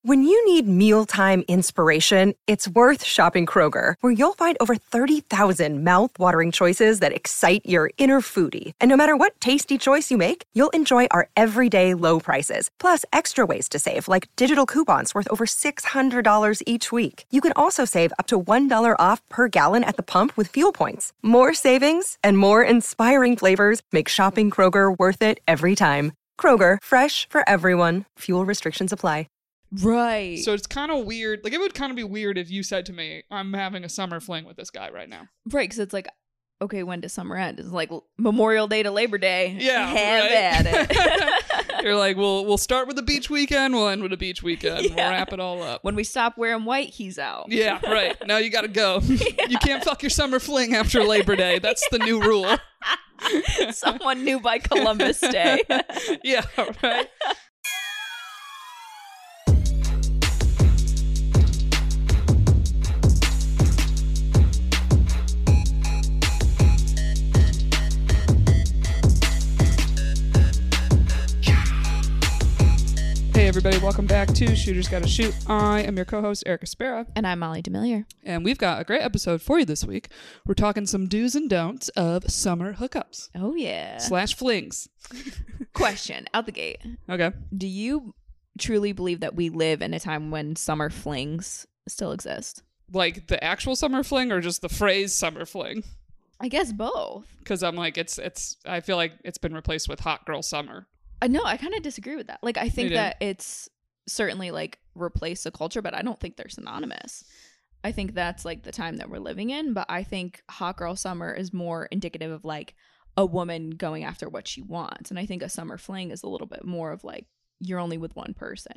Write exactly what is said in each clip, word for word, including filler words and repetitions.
When you need mealtime inspiration, it's worth shopping Kroger, where you'll find over thirty thousand mouth-watering choices that excite your inner foodie. And no matter what tasty choice you make, you'll enjoy our everyday low prices, plus extra ways to save, like digital coupons worth over six hundred dollars each week. You can also save up to one dollar off per gallon at the pump with fuel points. More savings and more inspiring flavors make shopping Kroger worth it every time. Kroger, fresh for everyone. Fuel restrictions apply. Right. So it's kind of weird. Like, it would kind of be weird if you said to me, I'm having a summer fling with this guy right now. Right, because it's like, okay, when does summer end? It's like Memorial Day to Labor Day. Yeah, Have right? at it. You're like, we'll, we'll start with a beach weekend, we'll end with a beach weekend. Yeah. We'll wrap it all up. When we stop wearing white, he's out. Yeah, right. Now you gotta go. Yeah. You can't fuck your summer fling after Labor Day. That's the new rule. Someone knew by Columbus Day. Yeah, right. Hey everybody, welcome back to Shooters Gotta Shoot. I am your co-host, Erica Spera. And I'm Molly Demillier. And we've got a great episode for you this week. We're talking some do's and don'ts of summer hookups. Oh, yeah. Slash flings. Question, out the gate. Okay. Do you truly believe that we live in a time when summer flings still exist? Like the actual summer fling or just the phrase summer fling? I guess both. Because I'm like, it's, it's, I feel like it's been replaced with hot girl summer. Uh, no, I kind of disagree with that. Like, I think You do? that it's certainly like replaced a culture, but I don't think they're synonymous. I think that's like the time that we're living in, but I think hot girl summer is more indicative of like a woman going after what she wants. And I think a summer fling is a little bit more of like you're only with one person.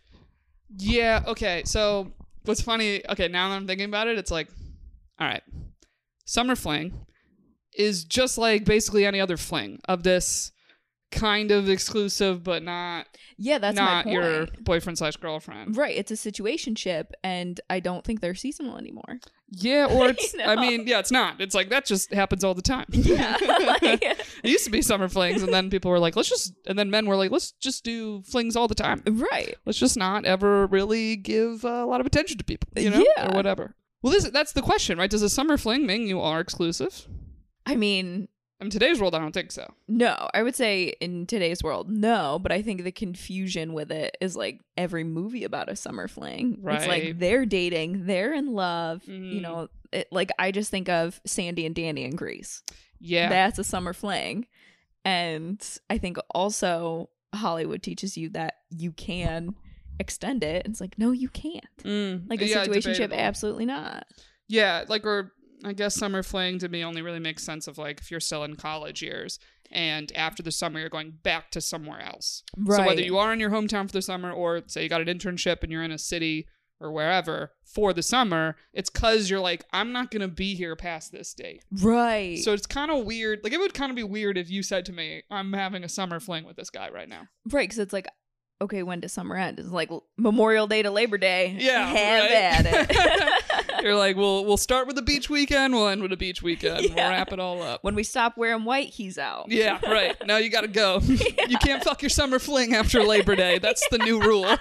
Yeah, okay. So what's funny, okay, now that I'm thinking about it, it's like, all right, summer fling is just like basically any other fling of this kind of exclusive, but not Yeah, that's not my point. your boyfriend slash girlfriend. Right, it's a situationship, and I don't think they're seasonal anymore. Yeah, or it's, You I know? mean, yeah, it's not. It's like, that just happens all the time. Yeah. Like, It used to be summer flings, and then people were like, let's just, and then men were like, let's just do flings all the time. right. Let's just not ever really give uh, a lot of attention to people, you know, Yeah. or whatever. Well, this that's the question, right? Does a summer fling mean you are exclusive? I mean, In today's world, I don't think so. no, I would say in today's world, no, but I think the confusion with it is like every movie about a summer fling. It's Right. like they're dating, they're in love, Mhm. you know, it, like I just think of Sandy and Danny in Grease. Yeah. That's a summer fling. And I think also Hollywood teaches you that you can extend it. It's like, no, you can't. Mm, Like a yeah, situationship, debatable. absolutely not. Yeah, like, or I guess summer fling to me only really makes sense of like if you're still in college years and after the summer you're going back to somewhere else. Right. So whether you are in your hometown for the summer or say you got an internship and you're in a city or wherever for the summer, it's because you're like, I'm not going to be here past this date. Right. So it's kind of weird. Like, it would kind of be weird if you said to me, I'm having a summer fling with this guy right now. Right, because it's like, okay, when does summer end? It's like Memorial Day to Labor Day. Yeah, Have right? at it. You're like, we'll, we'll start with a beach weekend, we'll end with a beach weekend. Yeah. We'll wrap it all up. When we stop wearing white, he's out. Yeah, right. Now you gotta go. You can't fuck your summer fling after Labor Day. That's the new rule.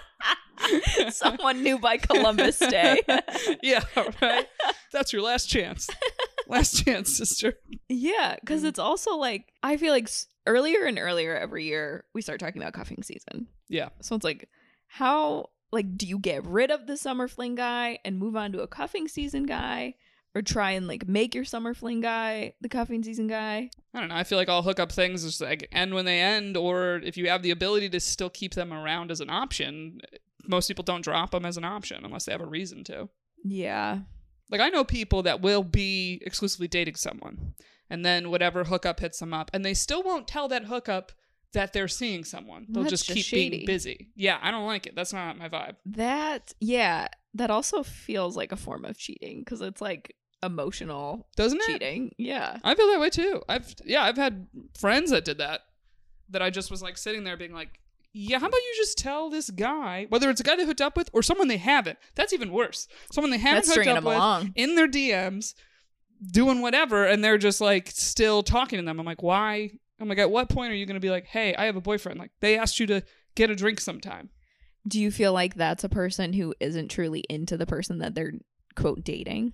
Someone knew by Columbus Day. Yeah, right. That's your last chance. Last chance, sister. Yeah, because it's also like, I feel like s- earlier and earlier every year, we start talking about cuffing season. Yeah. So it's like, how, like, do you get rid of the summer fling guy and move on to a cuffing season guy? Or try and, like, make your summer fling guy the cuffing season guy? I don't know. I feel like all hookup things just like end when they end, or if you have the ability to still keep them around as an option, most people don't drop them as an option unless they have a reason to. Yeah. Like, I know people that will be exclusively dating someone, and then whatever hookup hits them up, and they still won't tell that hookup that they're seeing someone. They'll That's just keep just shady. being busy. Yeah, I don't like it. That's not my vibe. That, yeah, that also feels like a form of cheating because it's like emotional Doesn't it? cheating. Yeah. I feel that way too. I've yeah, I've had friends that did that. That I just was like sitting there being like, yeah, how about you just tell this guy, whether it's a guy they hooked up with or someone they haven't. That's even worse. Someone they haven't That's hooked stringing up them with along. in their D Ms, doing whatever, and they're just like still talking to them. I'm like, why? I'm like, at what point are you going to be like, hey, I have a boyfriend? Like, they asked you to get a drink sometime. Do you feel like that's a person who isn't truly into the person that they're, quote, dating?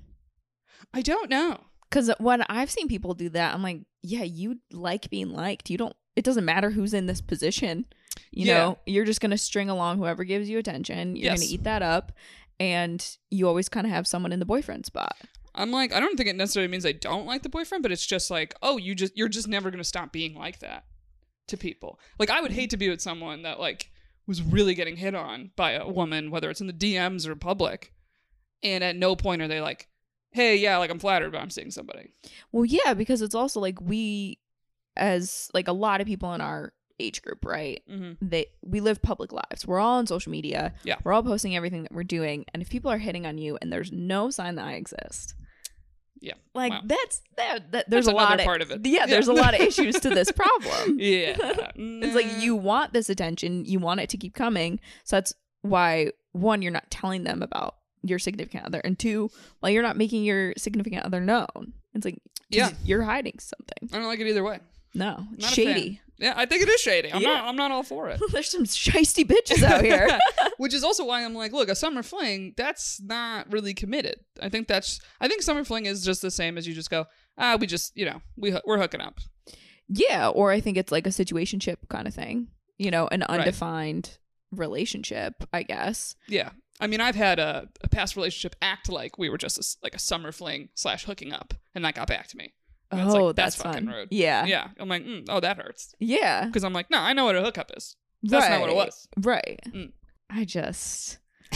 I don't know. Because when I've seen people do that, I'm like, yeah, you like being liked. You don't, it doesn't matter who's in this position. You Yeah. know, you're just going to string along whoever gives you attention. You're Yes. going to eat that up. And you always kind of have someone in the boyfriend spot. I'm like, I don't think it necessarily means I don't like the boyfriend, but it's just like, oh, you just, you're just never going to stop being like that to people. Like, I would hate to be with someone that, like, was really getting hit on by a woman, whether it's in the D Ms or public, and at no point are they like, hey, yeah, like, I'm flattered, but I'm seeing somebody. Well, yeah, because it's also like we, as like a lot of people in our age group, right? Mm-hmm. They we live public lives. We're all on social media. Yeah. We're all posting everything that we're doing. And if people are hitting on you and there's no sign that I exist, Yeah. like Wow. that's that, that there's That's a lot another of part of it. Yeah, there's Yeah. a lot of issues to this problem. Yeah. It's like you want this attention, you want it to keep coming. So that's why, one, you're not telling them about your significant other, and two, well, you're not making your significant other known. It's like, 'cause Yeah. you're hiding something. I don't like it either way. No, it's Not a shady. Yeah, I think it is shady. I'm Yeah. not I'm not all for it. There's some shisty bitches out here. Which is also why I'm like, look, a summer fling, that's not really committed. I think that's I think summer fling is just the same as you just go, ah, we just, you know, we hoo- we're hooking up. Yeah, or I think it's like a situationship kind of thing. You know, an Right. undefined relationship, I guess. Yeah. I mean, I've had a, a past relationship act like we were just a s like a summer fling slash hooking up, and that got back to me. And it's Oh, like, that's, fucking fun. rude. Yeah. Yeah. I'm like, mm, oh, that hurts. Yeah. Because I'm like, no, I know what a hookup is. That's not what it Right. was. Right. Mm. I just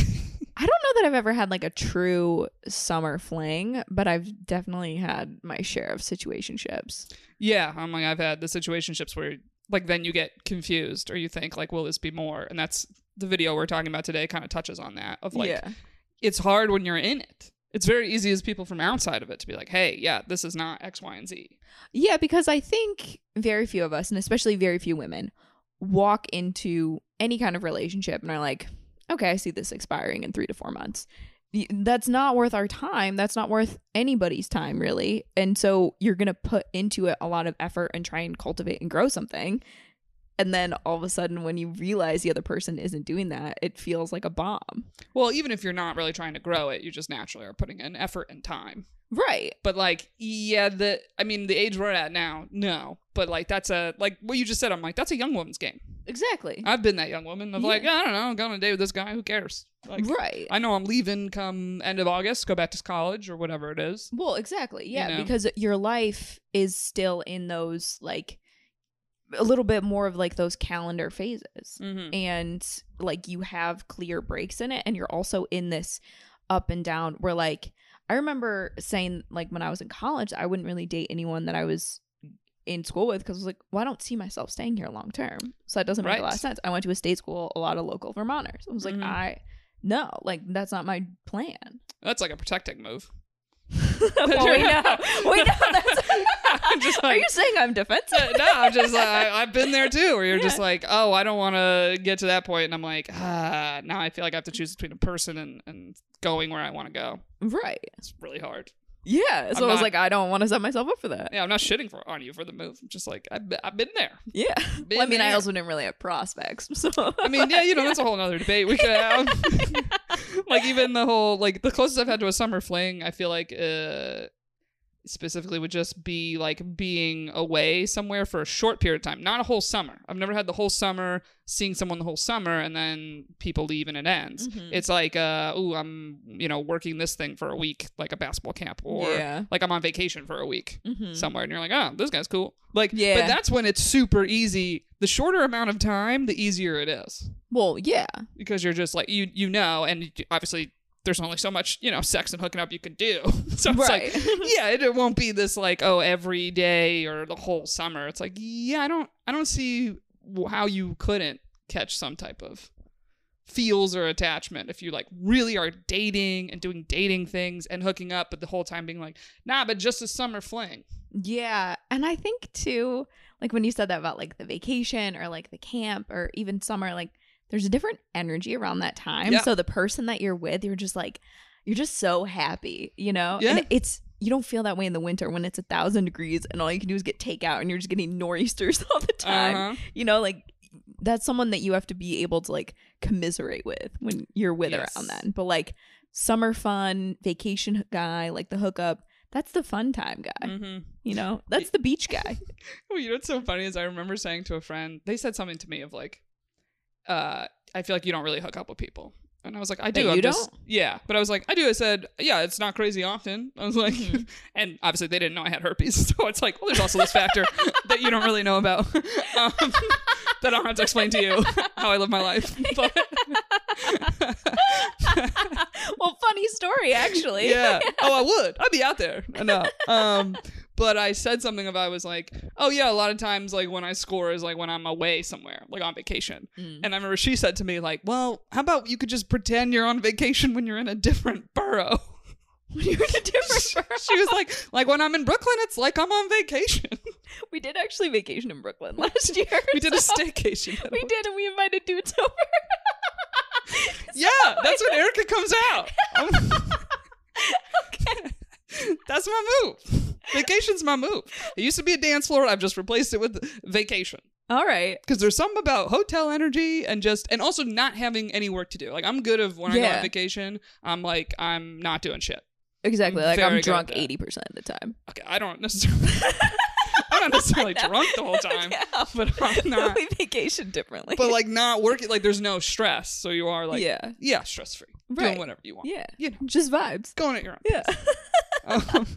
I don't know that I've ever had like a true summer fling, but I've definitely had my share of situationships. Yeah, I'm like, I've had the situationships where, like, then you get confused or you think, like, will this be more? And that's the video we're talking about today kind of touches on that of, like, yeah. it's hard when you're in it. It's very easy as people from outside of it to be like, hey, yeah, this is not X, Y, and Z. Yeah, because I think very few of us, and especially very few women, walk into any kind of relationship and are like, okay, I see this expiring in three to four months. Y- That's not worth our time. That's not worth anybody's time, really. And so you're going to put into it a lot of effort and try and cultivate and grow something. And then all of a sudden, when you realize the other person isn't doing that, it feels like a bomb. Well, even if you're not really trying to grow it, you just naturally are putting in effort and time. Right. But, like, yeah, the, I mean, the age we're at now, no. But, like, that's a, like, what you just said, I'm like, that's a young woman's game. Exactly. I've been that young woman of, Yeah. like, I don't know, I'm going on a date with this guy, who cares? Like, right. I know I'm leaving come end of August, go back to college or whatever it is. Well, exactly. Yeah, You know? because your life is still in those, like, a little bit more of like those calendar phases. Mm-hmm. And like you have clear breaks in it, and you're also in this up and down where, like, I remember saying, like, when I was in college, I wouldn't really date anyone that I was in school with because I was like, well, I don't see myself staying here long term. So that doesn't make Right. a lot of sense. I went to a state school, a lot of local Vermonters. I was like, Mhm. I no, like, that's not my plan. That's like a protecting move. Well, we know. We know that's. I'm just Are like, you saying I'm defensive? no, I'm just like, I, I've been there too, where you're just Yeah. like, oh, I don't want to get to that point, and I'm like, ah, now I feel like I have to choose between a person and, and going where I want to go. Right. It's really hard. Yeah. So I'm I was not- like, I don't want to set myself up for that. Yeah, I'm not shitting for on you for the move. I'm just like, I've, be- I've been there. Yeah. Been Well, I mean, I there. also didn't really have prospects. So I mean, yeah, you know, that's a whole other debate we could have. Like, even the whole, like, the closest I've had to a summer fling, I feel like, uh, specifically would just be, like, being away somewhere for a short period of time. Not a whole summer. I've never had the whole summer, seeing someone the whole summer, and then people leave and it ends. Mhm. It's like, uh, ooh, I'm, you know, working this thing for a week, like a basketball camp, or, Yeah. like, I'm on vacation for a week Mhm. somewhere, and you're like, oh, this guy's cool. Like, Yeah. but that's when it's super easy. The shorter amount of time, the easier it is. Well, yeah. Because you're just like, you you know, and you- obviously there's only so much, you know, sex and hooking up you can do. So it's Right. like, yeah, it, it won't be this like, oh, every day or the whole summer. It's like, yeah, I don't I don't see w- how you couldn't catch some type of feels or attachment if you like really are dating and doing dating things and hooking up, but the whole time being like, nah, but just a summer fling. Yeah. And I think too, like when you said that about like the vacation or like the camp or even summer, like there's a different energy around that time. Yeah. So the person that you're with, you're just like, you're just so happy, you know? Yeah. And it's, you don't feel that way in the winter when it's a thousand degrees and all you can do is get takeout and you're just getting nor'easters all the time. Uh-huh. You know, like that's someone that you have to be able to like commiserate with when you're with Yes. around then. But like summer fun, vacation guy, like the hookup, that's the fun time guy. Mm-hmm. You know, that's the beach guy. Well, you know what's so funny is I remember saying to a friend, they said something to me of like, uh, I feel like you don't really hook up with people. And I was like, I do. That I'm you just, don't? Yeah. But I was like, I do. I said, yeah, it's not crazy often. I was like, Mm-hmm. and obviously they didn't know I had herpes. So it's like, well, there's also this factor that you don't really know about um, that I don't have to explain to you how I live my life. But Well, funny story, actually. yeah. Oh, I would. I'd be out there. No. Um, but I said something about, I was like, oh yeah, a lot of times like when I score is like when I'm away somewhere, like on vacation. Mm. And I remember she said to me like, well, how about you could just pretend you're on vacation when you're in a different borough? You're in a different borough. She was like, like when I'm in Brooklyn, it's like I'm on vacation. We did actually vacation in Brooklyn last year. We did a so- staycation. We did, and we invited dudes over. Yeah, that's when Erica comes out. Okay. That's my move. Vacation's my move. It used to be a dance floor. I've just replaced it with vacation. All right. Because there's something about hotel energy and just, and also not having any work to do. Like I'm good of when I go Yeah. on vacation, I'm like, I'm not doing shit. Exactly. Like Very I'm good at drunk that. eighty percent of the time. Okay, I don't necessarily, I'm not necessarily drunk the whole time, but I'm not. We vacation differently. But like not working, like there's no stress. So you are like, yeah. yeah, stress free. Right. Doing whatever you want. Yeah. You know, Just vibes. going at your own Yeah. pace. Um,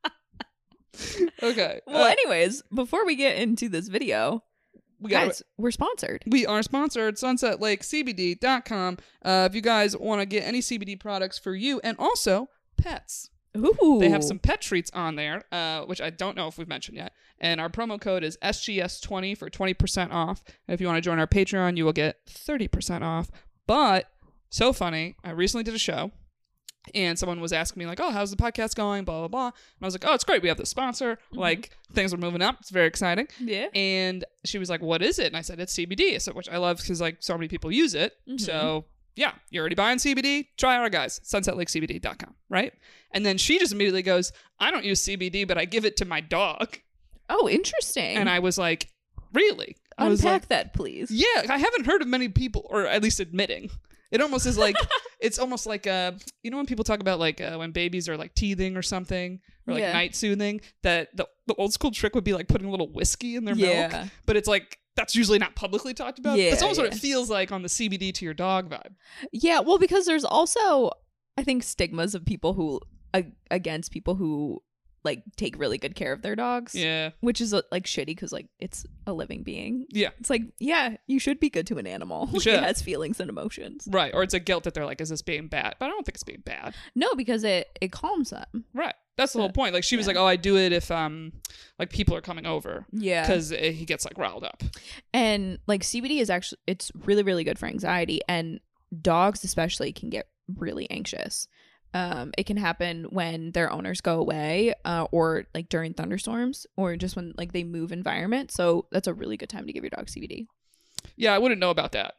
okay. Well, uh, anyways, before we get into this video, we got guys, we're sponsored. We are sponsored, sunset lake c b d dot com. Uh, if you guys want to get any C B D products for you and also pets, Ooh. they have some pet treats on there, uh, which I don't know if we've mentioned yet. And our promo code is S G S twenty for twenty percent off. And if you want to join our Patreon, you will get thirty percent off. But so funny, I recently did a show. And someone was asking me like, oh, how's the podcast going? Blah, blah, blah. And I was like, oh, it's great. We have the sponsor. Mm-hmm. Like, things are moving up. It's very exciting. Yeah. And she was like, what is it? And I said, it's C B D, so, which I love because like so many people use it. Mhm. So yeah, you're already buying C B D? Try our guys, sunset lake c b d dot com, right? And then she just immediately goes, I don't use C B D, but I give it to my dog. Oh, interesting. And I was like, really? I was Unpack like, that, please. yeah, I haven't heard of many people, or at least admitting. It almost is like, it's almost like, uh, you know when people talk about like uh, when babies are like teething or something, or like Yeah. night soothing, that the, the old school trick would be like putting a little whiskey in their Yeah. milk. But it's like, that's usually not publicly talked about. Yeah, That's almost what yeah. it feels like on the C B D to your dog vibe. Yeah, well, because there's also, I think, stigmas of people who, ag- against people who, like, take really good care of their dogs. Yeah. Which is, uh, like, shitty because, like, it's a living being. Yeah. It's like, yeah, you should be good to an animal. You should. It has feelings and emotions. Right. Or it's a guilt that they're like, is this being bad? But I don't think it's being bad. No, because it, it calms them. Right. That's the whole point. Like she was Yeah. like, oh, I do it if um like people are coming over. Yeah. Because he gets like riled up. And, like, C B D is actually, it's really, really good for anxiety. And dogs especially can get really anxious. Um, it can happen when their owners go away, uh, or like during thunderstorms, or just when like they move environment. So that's a really good time to give your dog C B D. Yeah, I wouldn't know about that.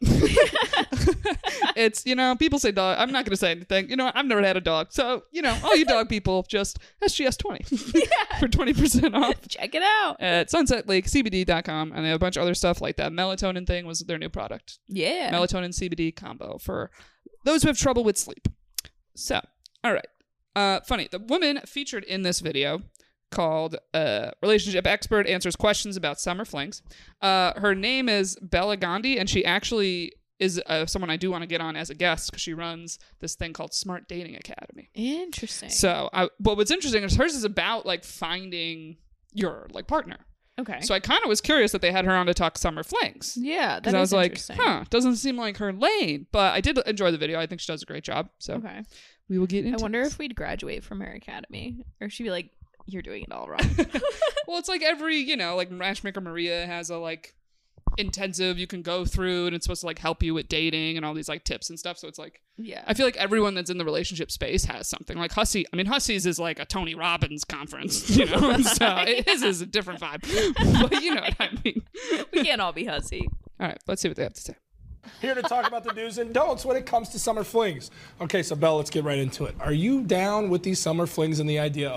It's, you know, people say dog. I'm not going to say anything. You know, I've never had a dog. So, you know, all you dog people, just S G S twenty Yeah. for twenty percent off Check it out. at sunset lake c b d dot com. And they have a bunch of other stuff like that. Melatonin thing was their new product. Yeah. Melatonin C B D combo for those who have trouble with sleep. So, all right. Uh, funny. The woman featured in this video called uh, Relationship Expert Answers Questions About Summer Flings. Uh, her name is Bella Gandhi, and she actually is uh, someone I do want to get on as a guest because she runs this thing called Smart Dating Academy. Interesting. So, I, but what's interesting is hers is about like finding your like partner. Okay. So I kind of was curious that they had her on to talk summer flings. Yeah, that Because I is was like, interesting. huh, doesn't seem like her lane. But I did enjoy the video. I think she does a great job. So Okay. we will get into I wonder this. if we'd graduate from her academy, or she'd be like, "You're doing it all wrong." Well, it's like every, you know, like Matchmaker Maria has a like intensive you can go through, and it's supposed to like help you with dating and all these like tips and stuff. So it's like, Yeah. I feel like everyone that's in the relationship space has something. Like Hussey, I mean, Hussey's is like a Tony Robbins conference, you know? So his is a different vibe. But you know what I mean. We can't all be hussy. All right, let's see what they have to say. Here to talk about the do's and don'ts when it comes to summer flings. Okay, so Belle, let's get right into it. Are you down with these summer flings and the idea of them?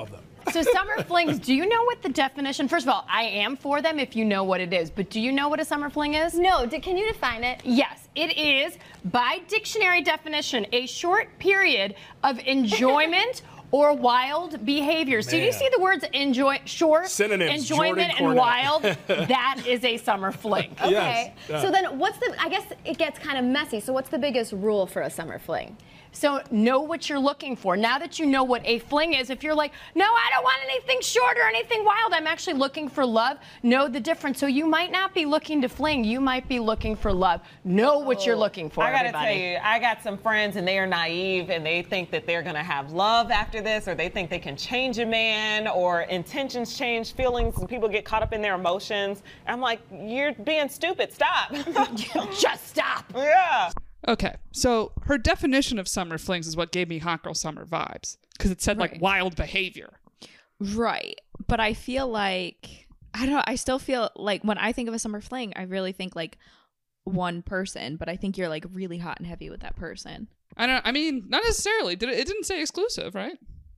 So summer flings, do you know what the definition? First of all, I am for them if you know what it is, but do you know what a summer fling is? No, d- can you define it? Yes, it is, by dictionary definition, a short period of enjoyment or wild behavior. So do you Man. see the words enjoy, short, Synonyms, enjoyment, Jordan and Cornette. wild? That is a summer fling. Okay. Yes, yeah. So then what's the, I guess it gets kind of messy. So what's the biggest rule for a summer fling? So know what you're looking for. Now that you know what a fling is, if you're like, no, I don't want anything short or anything wild, I'm actually looking for love, know the difference. So you might not be looking to fling, you might be looking for love. Know what you're looking for, I gotta everybody. tell you, I got some friends and they are naive and they think that they're gonna have love after this, or they think they can change a man, or intentions change feelings and people get caught up in their emotions. I'm like, you're being stupid, stop. Just stop. Yeah. Okay, so her definition of summer flings is what gave me hot girl summer vibes, because it said like Right. wild behavior. Right. But I feel like, I don't know, I still feel like when I think of a summer fling, I really think like one person, but I think you're like really hot and heavy with that person. I don't. I mean, not necessarily. Did it? It didn't say exclusive, right?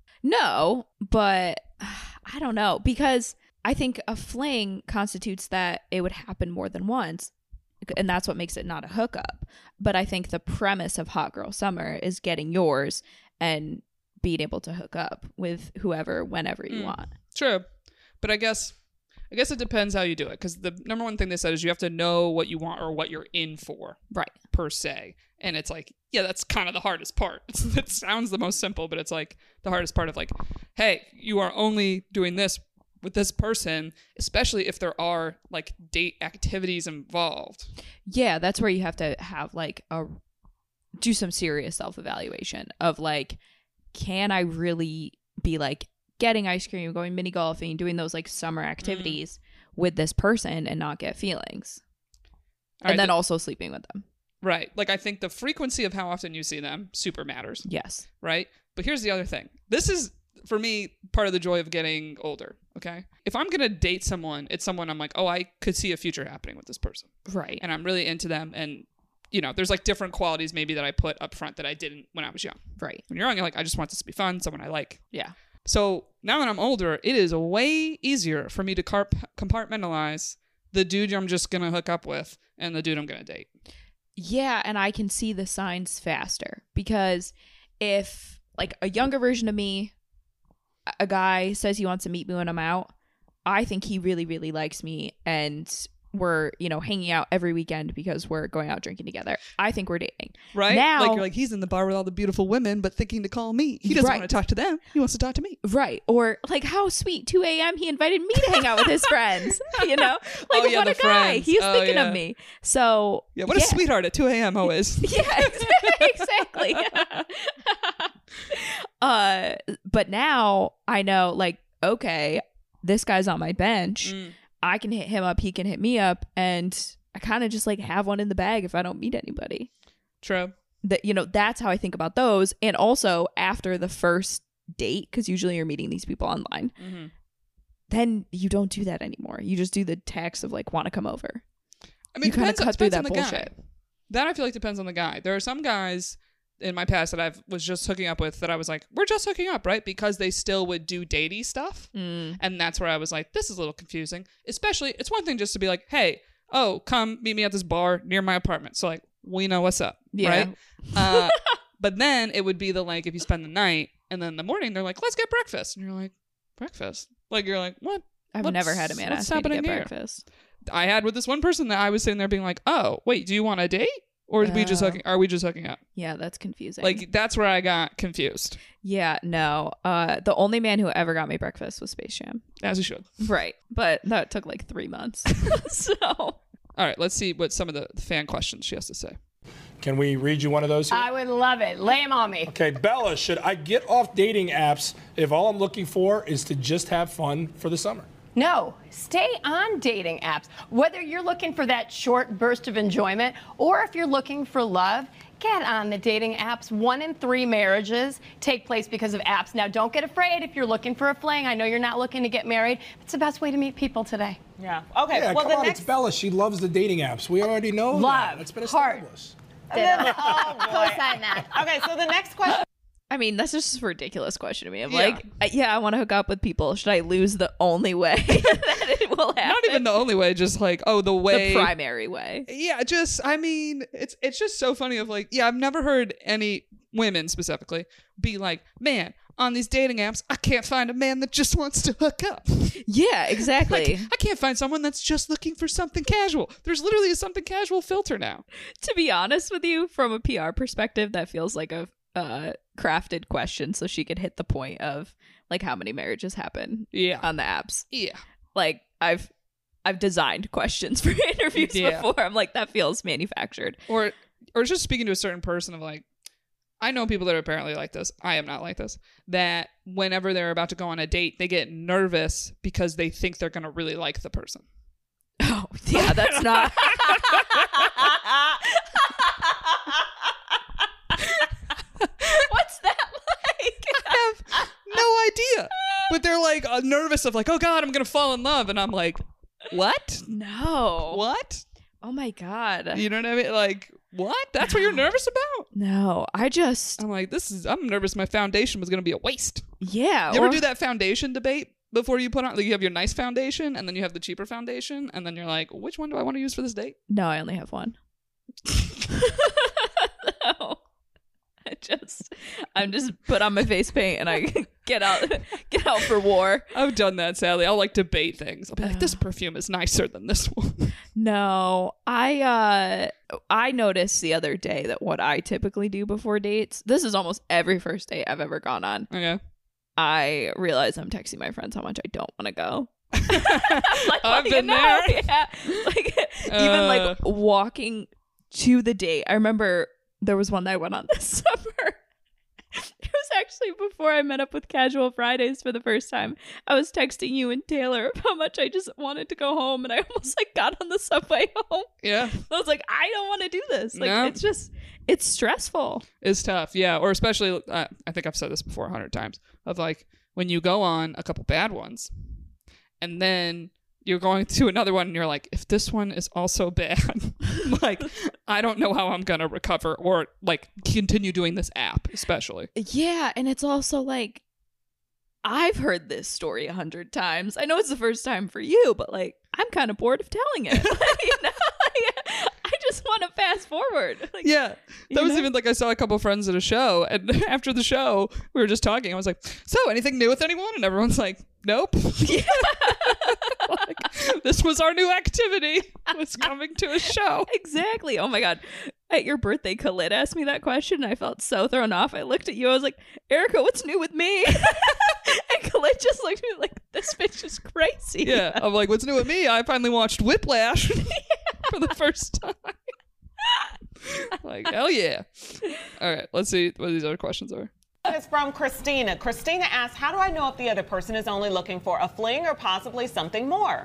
No, but I don't know, because I think a fling constitutes that it would happen more than once. And that's what makes it not a hookup. But I think the premise of Hot Girl Summer is getting yours and being able to hook up with whoever, whenever you Mm. want. True, but I guess, I guess it depends how you do it. Because the number one thing they said is you have to know what you want or what you're in for, Right. per se. And it's like, yeah, that's kind of the hardest part. It's, it sounds the most simple, but it's like the hardest part of like, hey, you are only doing this with this person, especially if there are like date activities involved. Yeah, that's where you have to have like a do some serious self-evaluation of like, can I really be like getting ice cream, going mini golfing, doing those like summer activities mm. with this person and not get feelings? All and right, then th- also sleeping with them. Right. Like I think the frequency of how often you see them super matters. Yes. Right. But here's the other thing. This is, for me, part of the joy of getting older. Okay. If I'm going to date someone, it's someone I'm like, oh, I could see a future happening with this person. Right. And I'm really into them. And, you know, there's like different qualities maybe that I put up front that I didn't when I was young. Right. When you're young, you're like, I just want this to be fun, someone I like. Yeah. So now that I'm older, it is way easier for me to carp- compartmentalize the dude I'm just going to hook up with and the dude I'm going to date. Yeah, and I can see the signs faster because if like a younger version of me, a guy says he wants to meet me when I'm out, I think he really, really likes me and we're, you know, hanging out every weekend because we're going out drinking together. I think we're dating. Right? Now, like you're like, he's in the bar with all the beautiful women, but thinking to call me. He doesn't Right. want to talk to them. He wants to talk to me. right. Or like, how sweet, two a.m. he invited me to hang out with his friends. You know? Like, Oh, yeah, what the a guy. friends. He's Oh, thinking yeah. of me. So, Yeah, what a sweetheart at two a.m. always. Yeah, exactly. uh, but now I know, like, okay, this guy's on my bench. Mm. I can hit him up. He can hit me up, and I kind of just like have one in the bag if I don't meet anybody. True. That, you know, that's how I think about those. And also after the first date, because usually you're meeting these people online, Mm-hmm. then you don't do that anymore. You just do the text of like, want to come over. I mean, You kinda depends, cut depends through on that the bullshit. guy. That I feel like depends on the guy. There are some guys in my past that I was just hooking up with that I was like, we're just hooking up, right? Because they still would do datey stuff. Mm. And that's where I was like, this is a little confusing. Especially, it's one thing just to be like, hey, oh, come meet me at this bar near my apartment. So like, we know what's up, Yeah. right? Uh, but then it would be the like, if you spend the night and then in the morning they're like, let's get breakfast. And you're like, breakfast? Like, you're like, what? I've What's- never had a man what's ask me to happening get here? breakfast. I had with this one person that I was sitting there being like, oh, wait, do you want a date? Or are we just Oh. hooking, are we just hooking up? Yeah, that's confusing. Like, that's where I got confused, yeah, no. Uh, the only man who ever got me breakfast was Space Jam. as you should. Right, but that took like three months. so All right, let's see what some of the fan questions she has to say. Can we read you one of those here? I would love it. Lay him on me. Okay, Bella, should I get off dating apps if all I'm looking for is to just have fun for the summer? No, stay on dating apps. Whether you're looking for that short burst of enjoyment or if you're looking for love, get on the dating apps. One in three marriages take place because of apps. Now, don't get afraid if you're looking for a fling. I know you're not looking to get married. It's the best way to meet people today. Yeah. Okay. Yeah, well, come the on, next. it's Bella. She loves the dating apps. We already know Love, that. It's been heart. established. Oh, boy. Co-sign that. Okay, so the next question. I mean, that's just a ridiculous question to me. I'm Yeah. like, uh, yeah, I want to hook up with people. Should I lose the only way that it will happen? Not even the only way, just like, oh, the way. The primary way. Yeah, just, I mean, it's it's just so funny of like, yeah, I've never heard any women specifically be like, man, on these dating apps, I can't find a man that just wants to hook up. Yeah, exactly. Like, I can't find someone that's just looking for something casual. There's literally a something casual filter now. To be honest with you, from a P R perspective, that feels like a uh, crafted question so she could hit the point of like how many marriages happen Yeah. on the apps. Yeah. Like I've I've designed questions for interviews Yeah. before. I'm like, that feels manufactured. Or or just speaking to a certain person of like, I know people that are apparently like this. I am not like this. That whenever they're about to go on a date, they get nervous because they think they're going to really like the person. Oh, yeah, that's not. What's that like? I have no idea. But they're like uh, nervous of like, oh God, I'm going to fall in love. And I'm like, what? No. What? Oh my God. You know what I mean? Like, what? That's what you're nervous about? No, I just. I'm like, this is, I'm nervous my foundation was going to be a waste. Yeah. You ever or- do that foundation debate before you put on, like you have your nice foundation and then you have the cheaper foundation and then you're like, which one do I want to use for this date? No, I only have one. No. I just, I'm just put on my face paint and I get out, get out for war. I've done that, Sally. I'll like debate things. I'll be like, this perfume is nicer than this one. No, I uh I noticed the other day that what I typically do before dates, this is almost every first date I've ever gone on. Okay. I realize I'm texting my friends how much I don't want to go. Like, I've well, been you know, there. Yeah. Like even Uh. like walking to the date. I remember there was one that I went on this summer. It was actually before I met up with Casual Fridays for the first time. I was texting you and Taylor how much I just wanted to go home, and I almost like got on the subway home. Yeah. I was like, I don't want to do this. Like, No. it's just, it's stressful. It's tough. Yeah. Or especially, uh, I think I've said this before a hundred times of like when you go on a couple bad ones and then you're going to another one and you're like, if this one is also bad, like, I don't know how I'm going to recover or like continue doing this app, especially. Yeah. And it's also like, I've heard this story a hundred times. I know it's the first time for you, but like, I'm kind of bored of telling it. Like, you know? Like, I just want to fast forward. Like, Yeah. That you was know? even like I saw a couple friends at a show and after the show, we were just talking. I was like, so anything new with anyone? And everyone's like, nope. Yeah. Like, this was our new activity. Was coming to a show. Exactly. Oh my God. At your birthday, Khalid asked me that question and I felt so thrown off. I looked at you. I was like, Erica, what's new with me? And Khalid just looked at me like, this bitch is crazy. Yeah. I'm like, what's new with me? I finally watched Whiplash for the first time. Like, hell yeah. All right. Let's see what these other questions are. It's from Christina. Christina asks, how do I know if the other person is only looking for a fling or possibly something more?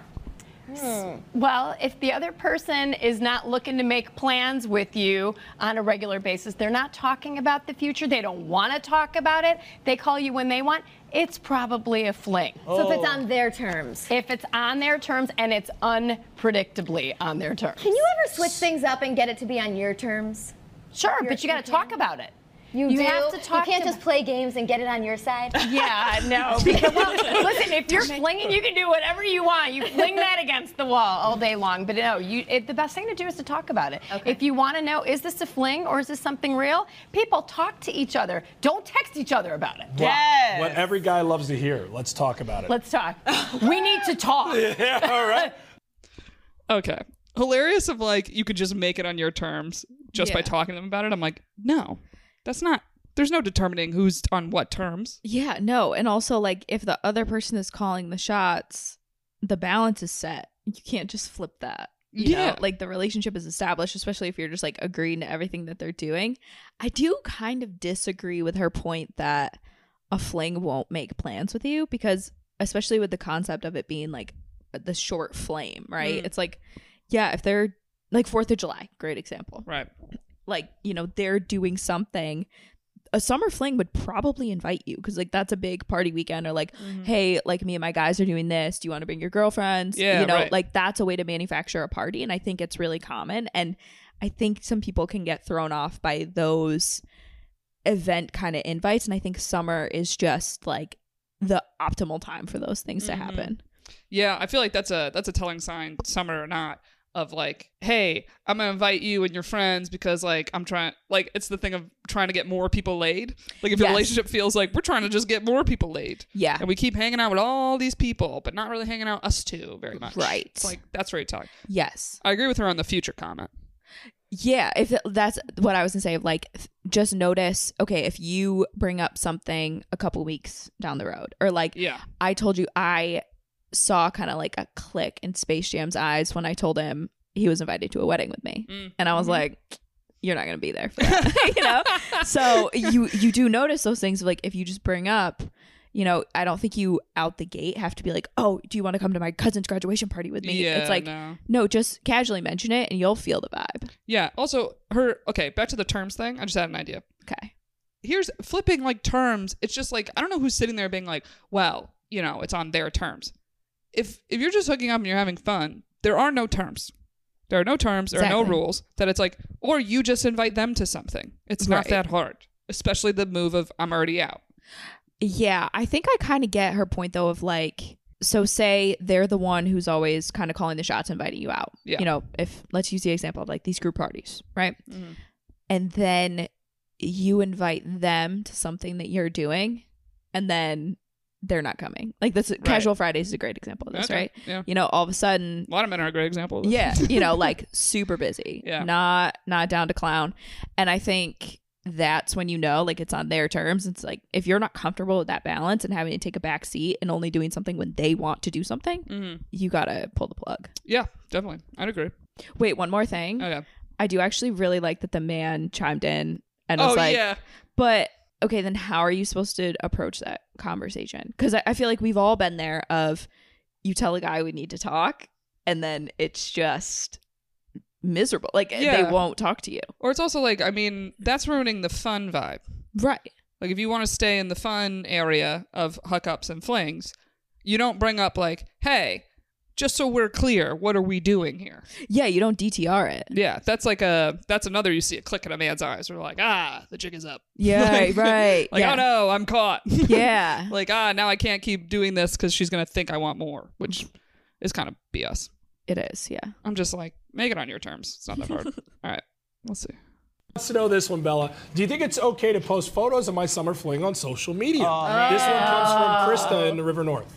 Well, if the other person is not looking to make plans with you on a regular basis, they're not talking about the future, they don't want to talk about it, they call you when they want, it's probably a fling. So if it's on their terms. If it's on their terms and it's unpredictably on their terms. Can you ever switch things up and get it to be on your terms? Sure, You're- but you got to you talk can? about it. You, You do? have to talk You can't to- just play games and get it on your side? Yeah, no. Because, well, listen, if you're flinging, you can do whatever you want. You fling that against the wall all day long. But no, you. It, the best thing to do is to talk about it. Okay. If you want to know, is this a fling or is this something real? People talk to each other. Don't text each other about it. Yes. What every guy loves to hear. Let's talk about it. Let's talk. We need to talk. Yeah, all right. Okay. Hilarious of like, you could just make it on your terms just by Yeah. talking to them about it. I'm like, no, that's not, there's no determining who's on what terms. Yeah, no. And also, like, if the other person is calling the shots, the balance is set. You can't just flip that. You Yeah. know? Like, the relationship is established, especially if you're just, like, agreeing to everything that they're doing. I do kind of disagree with her point that a fling won't make plans with you because, especially with the concept of it being, like, the short flame, right? Mm. It's like, yeah, if they're, like, fourth of July, great example. Right. Like, you know, they're doing something, a summer fling would probably invite you because like that's a big party weekend, or like, hey, like me and my guys are doing this, do you want to bring your girlfriends? Yeah, you know, right. like that's a way to manufacture a party, and I think it's really common. And I think some people can get thrown off by those event kind of invites, and I think summer is just like the optimal time for those things Mm-hmm. to happen. Yeah, I feel like that's a that's a telling sign, summer or not, of like, hey, I'm gonna invite you and your friends because like I'm trying, like it's the thing of trying to get more people laid. Like if your Yes. relationship feels like we're trying to just get more people laid, Yeah. and we keep hanging out with all these people, but not really hanging out us two very much. Right. It's like that's very telling. Yes. I agree with her on the future comment. Yeah, if it, that's what I was gonna say. Like, th- just notice. Okay, if you bring up something a couple weeks down the road, or like, Yeah. I told you, I saw kind of like a click in Space Jam's eyes when I told him he was invited to a wedding with me, Mm. and I was Mhm. like, "You're not gonna be there for that," you know. So you you do notice those things. Like if you just bring up, you know, I don't think you out the gate have to be like, "Oh, do you want to come to my cousin's graduation party with me?" Yeah, it's like, no. no, just casually mention it, and you'll feel the vibe. Yeah. Also, her. Okay, back to the terms thing. I just had an idea. Okay. Here's flipping like terms. It's just like I don't know who's sitting there being like, well, you know, it's on their terms. If if you're just hooking up and you're having fun, there are no terms. There are no terms. There are no Exactly. rules. That it's like, or you just invite them to something. It's not Right. that hard. Especially the move of I'm already out. Yeah, I think I kind of get her point though of like, so say they're the one who's always kind of calling the shots, inviting you out. Yeah. You know, if let's use the example of like these group parties, right? Mhm. And then you invite them to something that you're doing, and then they're not coming. Like this, Casual Fridays is a great example of this, Okay, right? yeah. You know, all of a sudden, A lot of men are a great example of this. yeah, you know, like super busy, Yeah. not not down to clown. And I think that's when you know, like it's on their terms. It's like if you're not comfortable with that balance and having to take a back seat and only doing something when they want to do something, Mhm. you gotta pull the plug. Yeah, definitely. I'd agree. Wait, one more thing. Okay. I do actually really like that the man chimed in and was Oh like, yeah. but okay, then how are you supposed to approach that conversation? Because I, I feel like we've all been there of you tell a guy we need to talk, and then it's just miserable. Like they Yeah. won't talk to you. Or it's also like, I mean, that's ruining the fun vibe. Right. Like if you want to stay in the fun area of hookups and flings, you don't bring up like, hey, just so we're clear, what are we doing here? Yeah, you don't D T R it. Yeah, that's like a that's another you see a click in a man's eyes. We're like, ah, the jig is up. Yeah, Like- right. Like, yeah. oh no, I'm caught. Yeah. Like, ah, now I can't keep doing this because she's gonna think I want more, which is kind of B S. It is, yeah. I'm just like, make it on your terms. It's not that hard. All right, let's see. Wants to know this one, Bella. Do you think it's okay to post photos of my summer fling on social media? This one comes from Krista in the River North.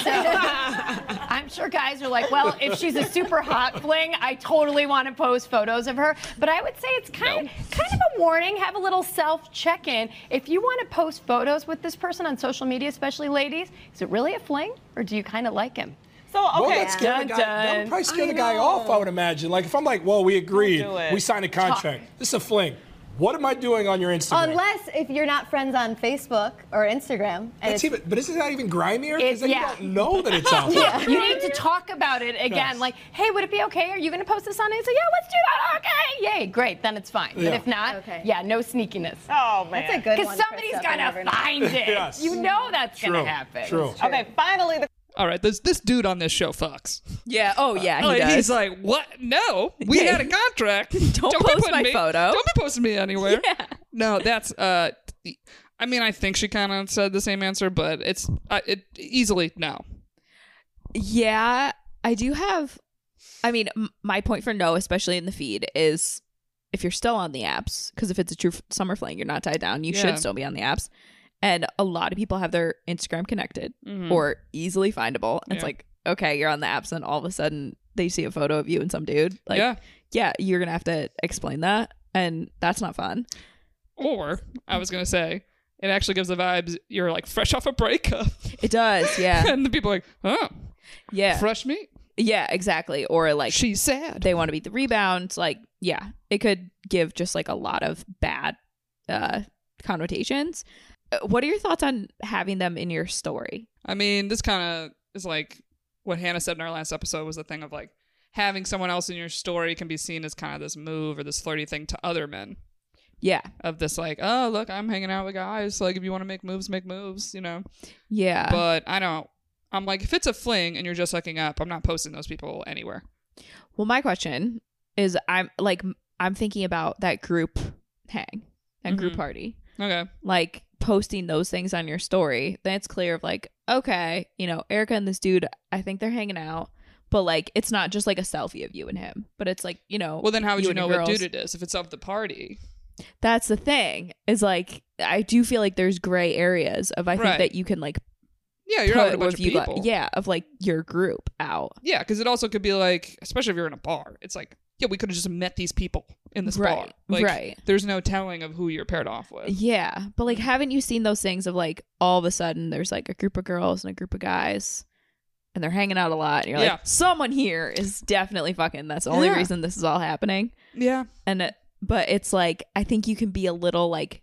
I'm sure guys are like, well, if she's a super hot fling, I totally want to post photos of her. But I would say it's kind of kind of a warning. Have a little self check-in. If you want to post photos with this person on social media, especially ladies, is it really a fling, or do you kind of like him? So, Well, okay. that scare the Dun, guy. That would dun. probably scare I the guy know. off, I would imagine. Like if I'm like, well, we agreed, do it. we signed a contract. This is a fling. What am I doing on your Instagram? Unless if you're not friends on Facebook or Instagram. And That's it's, even, but isn't that even grimier? It's- Because then yeah. you don't know that it's out there. You need to talk about it again. Yes. Like, hey, would it be okay? Are you going to post this on Insta? Yeah, let's do that. Okay, yay, great. Then it's fine. Yeah. But if not, Okay. yeah, no sneakiness. Oh man. that's a good Because one. somebody's Krista, going I never to know. find it. Yes. You know that's going True. to happen. True. Okay, finally the All right, this this dude on this show fucks. Yeah. Oh, yeah. He Like, does. he's like, what? No, we Yeah. had a contract. Don't be post putting my me- photo. Don't be posting me anywhere. Yeah. No, that's uh. I mean, I think she kind of said the same answer, but it's uh, it easily no. Yeah, I do have. I mean, m- my point for no, especially in the feed, is if you're still on the apps, because if it's a true f- summer fling, you're not tied down. You Yeah. should still be on the apps. And a lot of people have their Instagram connected Mhm. or easily findable. It's Yeah. like, okay, you're on the apps, and all of a sudden they see a photo of you and some dude. Like, Yeah. yeah, you're gonna have to explain that, and that's not fun. Or I was gonna say, it actually gives the vibes you're like fresh off a breakup, It does, yeah, and the people are like, oh, yeah, fresh meat. yeah, exactly. Or like She's sad. they want to beat the rebound. Like, yeah, it could give just like a lot of bad uh, connotations. Uh, What are your thoughts on having them in your story? I mean, this kind of is like what Hannah said in our last episode was the thing of like having someone else in your story can be seen as kind of this move or this flirty thing to other men. Yeah, Of this like, oh look, I'm hanging out with guys. Like if you want to make moves, make moves, you know. yeah. But I don't. I'm like, if it's a fling and you're just hooking up, I'm not posting those people anywhere. Well, my question is, I'm like, I'm thinking about that group hang, that group Mhm. party. Okay. like posting those things on your story, then it's clear of like, okay, you know, Erica and this dude, I think they're hanging out, but like it's not just like a selfie of you and him, but it's like, you know, Well, then how would you, and know your what girls. dude it is if it's of the party? That's the thing, is like I do feel like there's gray areas of I think Right. that you can like Yeah, you're put having a bunch of review- people. yeah, of like your group out. Yeah, because it also could be like, especially if you're in a bar, it's like, yeah, we could have just met these people in this Right, bar. Like, right. There's no telling of who you're paired off with. Yeah, but like haven't you seen those things of like all of a sudden there's like a group of girls and a group of guys and they're hanging out a lot and you're Yeah. like, someone here is definitely fucking, that's the only Yeah. reason this is all happening. Yeah. And it, but it's like I think you can be a little like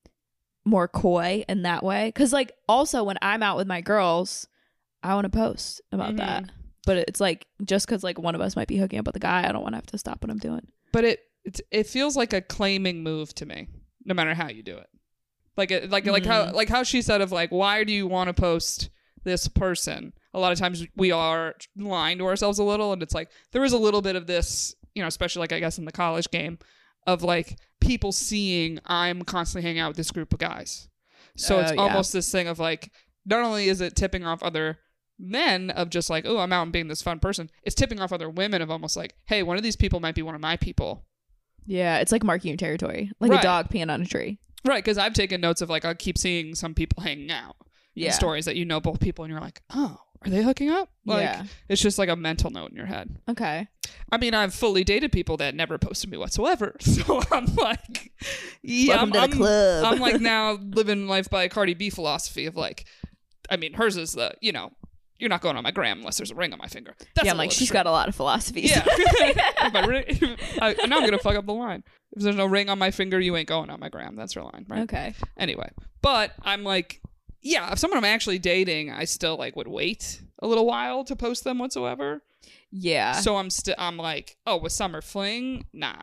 more coy in that way, because like also when I'm out with my girls, I want to post about Mhm. that, but it's like just because like one of us might be hooking up with a guy, I don't want to have to stop what I'm doing. But it it's, it feels like a claiming move to me, no matter how you do it. Like it, like like how like how she said of like, why do you want to post this person? A lot of times we are lying to ourselves a little, and it's like there is a little bit of this, you know, especially like I guess in the college game, of like people seeing I'm constantly hanging out with this group of guys. So Oh, it's yeah. almost this thing of like, not only is it tipping off other men of just like, oh, I'm out and being this fun person, it's tipping off other women of almost like, hey, one of these people might be one of my people. Yeah, it's like marking your territory, like Right. a dog peeing on a tree. Right, because I've taken notes of like, I keep seeing some people hanging out Yeah. in stories that you know both people and you're like, oh, are they hooking up? Like, Yeah. it's just like a mental note in your head. Okay. I mean, I've fully dated people that never posted me whatsoever. So I'm like, yeah, Welcome I'm, to the I'm- club. I'm like now living life by a Cardi B philosophy of like, I mean, hers is the, you know, you're not going on my gram unless there's a ring on my finger. That's Yeah, a I'm like, little she's extreme. got a lot of philosophies. Yeah. If I ring- I, now I'm going to fuck up the line. If there's no ring on my finger, you ain't going on my gram. That's her line, right? Okay. Anyway, but I'm like, yeah, if someone I'm actually dating, I still like would wait a little while to post them whatsoever. Yeah. So I'm still, I'm like, oh, with summer fling, nah,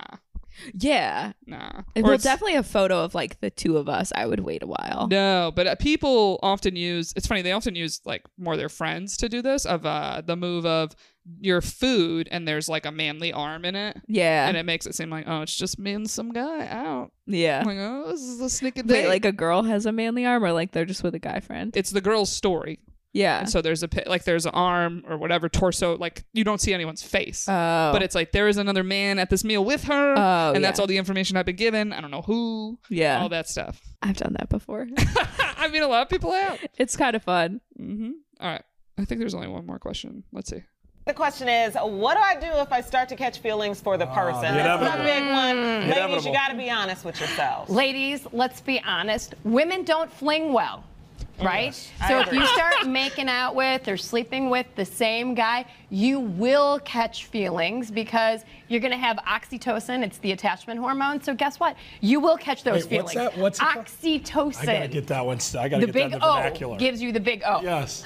yeah. nah. Well, Or it's- definitely a photo of like the two of us. I would wait a while. No, but uh, people often use, it's funny, they often use like more their friends to do this, of uh the move of your food and there's like a manly arm in it. Yeah. And it makes it seem like, oh, it's just me and some guy out. yeah. I'm like, oh, this is a sneaky Wait, date. like a girl has a manly arm, or like they're just with a guy friend? It's the girl's story. Yeah. And so there's a pi- like there's an arm or whatever, torso, like you don't see anyone's face. Oh. But it's like there is another man at this meal with her, Oh, and that's yeah. all the information I've been given. I don't know who, yeah. all that stuff. I've done that before. I mean, a lot of people have. It's kind of fun. Mm-hmm. All right. I think there's only one more question. Let's see. The question is, what do I do if I start to catch feelings for the person? the That's the inevitable. big one. Ladies, inevitable. you got to be honest with yourselves. Ladies, let's be honest. Women don't fling well, right? I So if agree. you start making out with or sleeping with the same guy, you will catch feelings because you're going to have oxytocin. It's the attachment hormone. So guess what? You will catch those Wait, what's feelings. that? What's it called? Oxytocin. I gotta get that one. st- I gotta the get big that in the O vernacular. gives you the big O. Yes.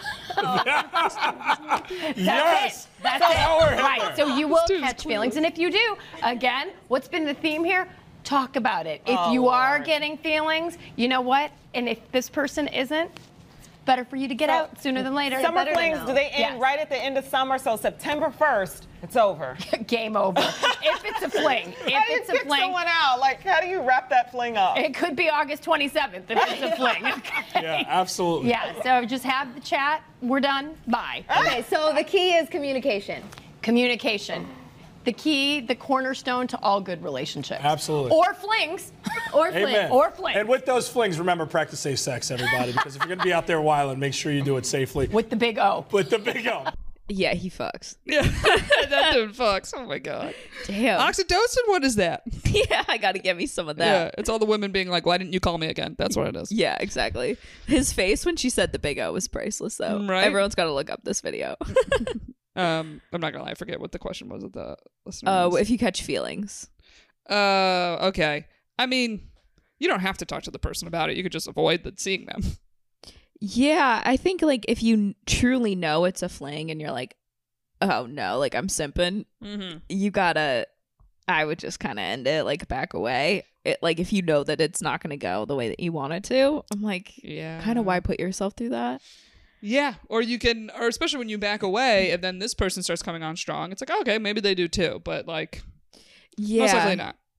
That's yes. it. That's Now we're it. in Right. there. So you will dude's catch clueless. feelings. And if you do, again, what's been the theme here? Talk about it. If Oh, you are Lord. getting feelings, you know what? And if this person isn't, it's better for you to get out sooner than later. Summer better to flings, know. do they end Yes. right at the end of summer? So September first, it's over. Game over. If it's a fling. If How do you it's a pick fling. someone out? Like, how do you wrap that fling up? It could be August twenty-seventh if it's a fling. Okay? Yeah, absolutely. Yeah, so just have the chat. We're done. Bye. Okay, so the key is communication. Communication. The key, the cornerstone to all good relationships. Absolutely. Or flings. Or fling. Amen. Or flings. And with those flings, remember, practice safe sex, everybody, because if you're going to be out there wilding, make sure you do it safely. With the big O. With the big O. Yeah, he fucks. Yeah, that dude fucks. Oh my god. Damn. Oxytocin? What is that? yeah, I gotta get me some of Yeah, that. it's all the women being like, "Why didn't you call me again?" That's what it is. Yeah, exactly. His face when she said the big O was priceless, though. Right? Everyone's got to look up this video. Um, I'm not gonna lie, I forget what the question was of the listener. Uh, ones. if you catch feelings. Uh, okay. I mean, you don't have to talk to the person about it. You could just avoid the seeing them. Yeah, I think like if you n- truly know it's a fling and you're like, oh no, like I'm simping, Mm-hmm. you gotta, I would just kind of end it, like back away. It, like if you know that it's not gonna go the way that you want it to, I'm like, Yeah. kind of why put yourself through that? Yeah, or you can, or especially when you back away and then this person starts coming on strong, it's like, okay, maybe they do too, but like, Yeah. most likely not.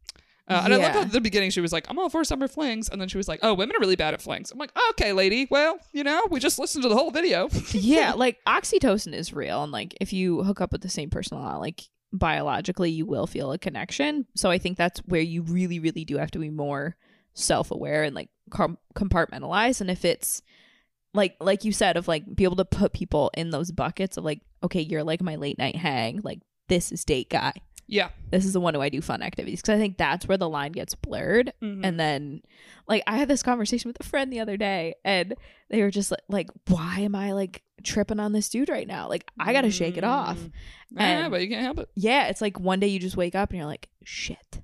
Uh, and I love Yeah. how at the beginning she was like, I'm all for summer flings. And then she was like, oh, women are really bad at flings. I'm like, oh, okay, lady. Well, you know, we just listened to the whole video. Yeah, like oxytocin is real, and like if you hook up with the same person a lot, like biologically you will feel a connection. So I think that's where you really, really do have to be more self-aware and like com- compartmentalize. And if it's like like you said, of like be able to put people in those buckets of like, okay, you're like my late night hang, like this is date guy. Yeah. This is the one who I do fun activities, because I think that's where the line gets blurred. Mhm. And then like I had this conversation with a friend the other day, and they were just like, like why am I like tripping on this dude right now? Like I gotta shake it off. Mm. Nah, And- but you can't help it. Yeah, it's like one day you just wake up and you're like, shit.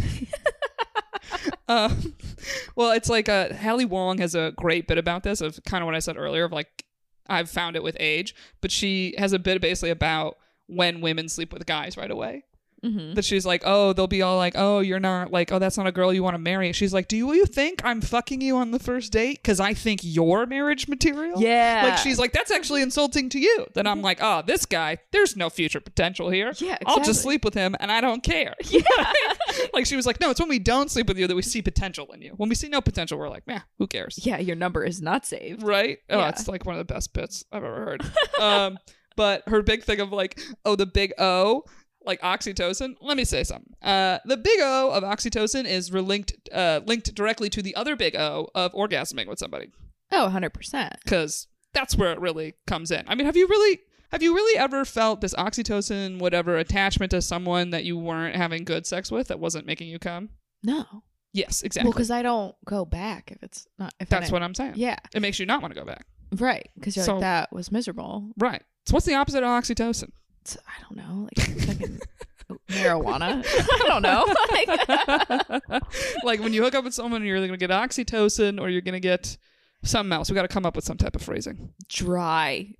Uh, well, it's like uh, Hallie Wong has a great bit about this, of kind of what I said earlier, of like, I've found it with age, but she has a bit basically about when women sleep with guys right away. Mm-hmm. That she's like, oh, they'll be all like, oh, you're not like, oh, that's not a girl you want to marry. She's like, do you think I'm fucking you on the first date because I think you're marriage material? Yeah. Like, she's like, that's actually insulting to you. Then I'm like, oh, this guy, there's no future potential here. Yeah, I'll just exactly. sleep with him and I don't care. Yeah. Like, she was like, no, it's when we don't sleep with you that we see potential in you. When we see no potential, we're like, nah, who cares? Yeah, your number is not saved. Right? Oh, Yeah. it's like one of the best bits I've ever heard. um, but her big thing of like, oh, the big O, like oxytocin. Let me say something. Uh, the big O of oxytocin is relinked, uh, linked directly to the other big O of orgasming with somebody, Oh, one hundred percent. because that's where it really comes in. I mean, have you really, have you really ever felt this oxytocin, whatever, attachment to someone that you weren't having good sex with, that wasn't making you come? No. Yes, exactly. Well, because I don't go back if it's not. If That's I, what I'm saying. Yeah. It makes you not want to go back. Right. Because you're So- like, that was miserable. Right. So what's the opposite of oxytocin? It's, I don't know. Like fucking marijuana. I don't know. Like, Like when you hook up with someone, you're either going to get oxytocin or you're going to get something else. We got to come up with some type of phrasing. dry.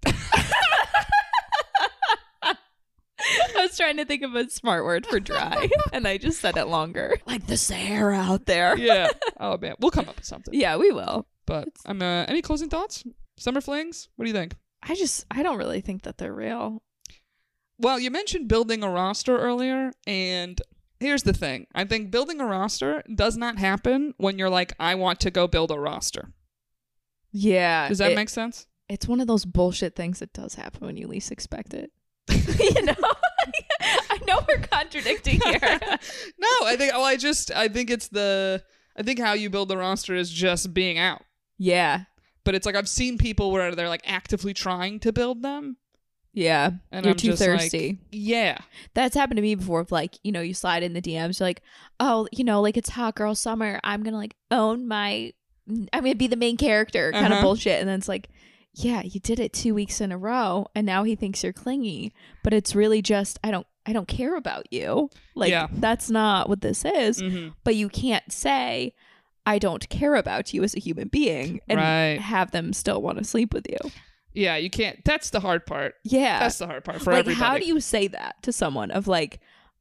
I was trying to think of a smart word for dry, and I just said it longer. Like the Sahara out there. Yeah. Oh man, we'll come up with something. Yeah, we will. But I'm. Uh, any closing thoughts? Summer flings? What do you think? I just, I don't really think that they're real. Well, you mentioned building a roster earlier, and here's the thing. I think building a roster does not happen when you're like, I want to go build a roster. Yeah. Does that it- make sense? It's one of those bullshit things that does happen when you least expect it. You know? I know we're contradicting here. No, I think. Well, I just. I think it's the. I think how you build the roster is just being out. Yeah. But it's like I've seen people where they're like actively trying to build them, Yeah. and You're I'm too just thirsty. like, yeah, That's happened to me before. Of like, you know, you slide in the D Ms, you're like, oh, you know, like it's hot girl summer. I'm gonna like own my. I'm gonna be the main character, kind Uh-huh. of bullshit. And then it's like, yeah, you did it two weeks in a row, and now he thinks you're clingy. But it's really just, I don't, I don't care about you. Like Yeah. that's not what this is. Mhm. But you can't say, I don't care about you as a human being, and Right. have them still want to sleep with you. yeah. You can't. That's the hard part. Yeah. That's the hard part for like, everybody. how do you say that to someone of like,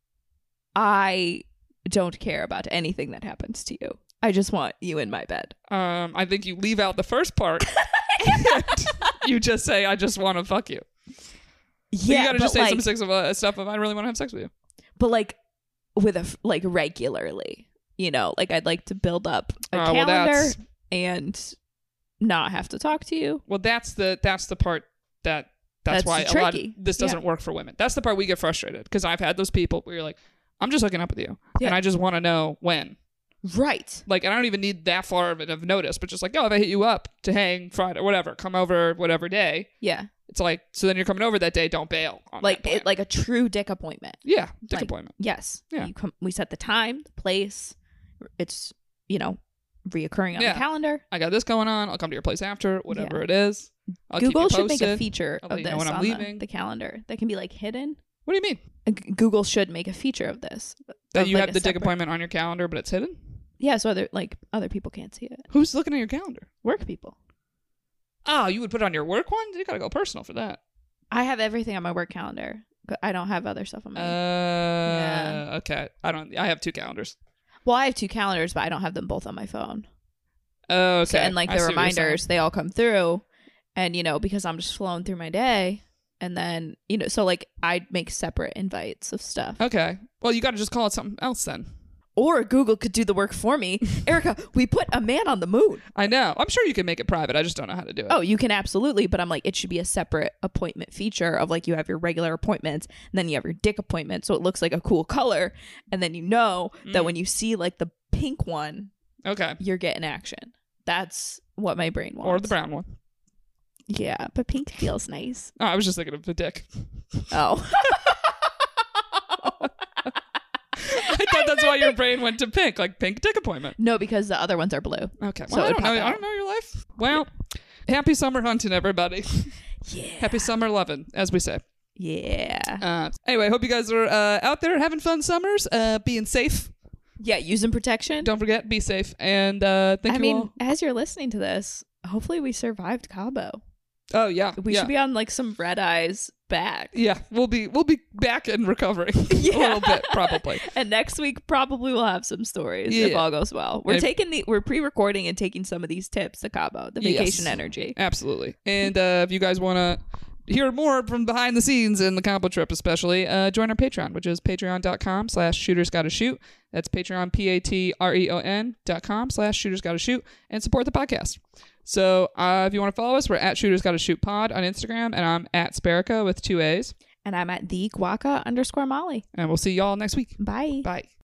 I don't care about anything that happens to you. I just want you in my bed. Um, I think you leave out the first part. And you just say, "I just want to fuck you." So Yeah, you gotta but just say like, some sex of, uh, stuff of, "I really want to have sex with you." but like with a f- like regularly, you know, like I'd like to build up a Uh, well, calendar that's- and not have to talk to you. Well, that's the that's the part that that's, That's why a lot of tricky. this doesn't Yeah. work for women. That's the part we get frustrated because I've had those people where you're like, "I'm just hooking up with you, Yeah. and I just want to know when." Right. Like, I don't even need that far of, it of notice, but just like, oh, if I hit you up to hang Friday or whatever, come over whatever day. Yeah. It's like, so then you're coming over that day, don't bail. On Like that plan. it, like a true dick appointment. yeah, dick like, appointment. Yes. Yeah. You come, we set the time, the place. It's, you know, reoccurring on Yeah. the calendar. I got this going on. I'll come to your place after, whatever Yeah. it is. I'll Google keep you should make a posted. feature I'll of let you this know when I'm on the, leaving. the calendar that can be like hidden. What do you mean? Uh, G- Google should make a feature of this. That of, you like, have a the dick separate- appointment on your calendar, but it's hidden? Yeah, so other like other people can't see it. Who's looking at your calendar? Work people. Oh, you would put it on your work one? You gotta go personal for that. I have everything on my work calendar. but I don't have other stuff on Uh, my. okay. I don't. I have two calendars. Well, I have two calendars, but I don't have them both on my phone. Oh, okay. So, and like I the see what you're saying. reminders, they all come through, and you know because I'm just flowing through my day, and then you know so like I make separate invites of stuff. Okay. Well, you got to just call it something else then. Or Google could do the work for me. Erica, we put a man on the moon. I know. I'm sure you can make it private. I just don't know how to do it. Oh, you can absolutely. But I'm like, it should be a separate appointment feature of like you have your regular appointments and then you have your dick appointment. So it looks like a cool color. And then you know mm. that when you see like the pink one, okay, you're getting action. That's what my brain wants. Or the brown one. Yeah, but pink feels nice. Oh, I was just thinking of the dick. Oh. I thought that's why your brain went to pink, like pink dick appointment. No, because the other ones are blue. Okay. Well, so I don't know. I don't know your life. Well, happy summer hunting, everybody. Yeah. Happy summer loving, as we say. Yeah. Uh, anyway, hope you guys are uh, out there having fun summers, uh, being safe. Yeah, using protection. Don't forget, be safe. And uh, thank I you mean, all. as you're listening to this, hopefully we survived Cabo. Oh yeah, we yeah. should be on like some red eyes back. Yeah, we'll be we'll be back and recovering yeah. a little bit probably. And next week probably we'll have some stories yeah. if all goes well. We're if, taking the we're pre-recording and taking some of these tips to Cabo, the vacation yes, energy. Absolutely. And uh, if you guys want to hear more from behind the scenes in the Cabo trip, especially, uh, join our Patreon, which is patreon.com slash shooters gotta shoot. That's Patreon, P A T R E O N dot com slash shooters gotta shoot, and support the podcast. So uh, if you want to follow us, we're at Shooters Gotta Shoot Pod on Instagram, and I'm at Sparica with two A's. And I'm at the Guaca underscore Molly. And we'll see y'all next week. Bye. Bye.